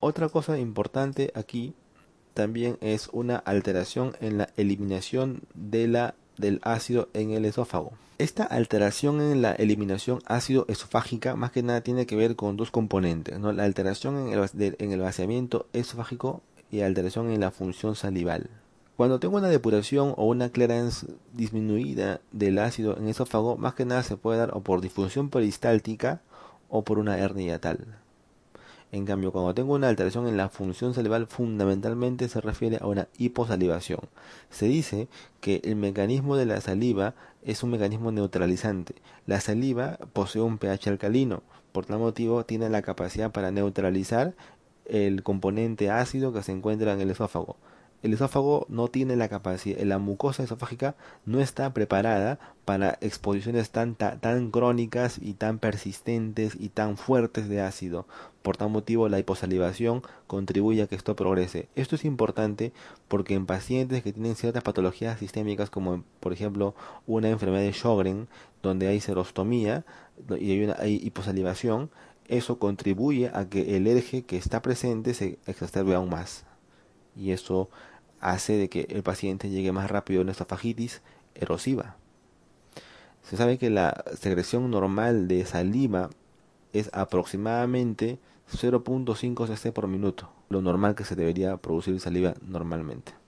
Otra cosa importante aquí también es una alteración en la eliminación del ácido en el esófago. Esta alteración en la eliminación ácido esofágica más que nada tiene que ver con dos componentes, ¿no? La alteración en el vaciamiento esofágico y alteración en la función salival. Cuando tengo una depuración o una clearance disminuida del ácido en el esófago, más que nada se puede dar o por disfunción peristáltica o por una hernia yatal. En cambio, cuando tengo una alteración en la función salival, fundamentalmente se refiere a una hiposalivación. Se dice que el mecanismo de la saliva es un mecanismo neutralizante. La saliva posee un pH alcalino, por tal motivo tiene la capacidad para neutralizar el componente ácido que se encuentra en el esófago. El esófago no tiene la capacidad, la mucosa esofágica no está preparada para exposiciones tan crónicas y tan persistentes y tan fuertes de ácido. Por tal motivo, la hiposalivación contribuye a que esto progrese. Esto es importante porque en pacientes que tienen ciertas patologías sistémicas, como por ejemplo una enfermedad de Sjögren, donde hay serostomía y hay hiposalivación, eso contribuye a que el ERG que está presente se exacerbe aún más. Y eso hace de que el paciente llegue más rápido a una esofagitis erosiva. Se sabe que la secreción normal de saliva es aproximadamente 0.5 cc por minuto, lo normal que se debería producir saliva normalmente.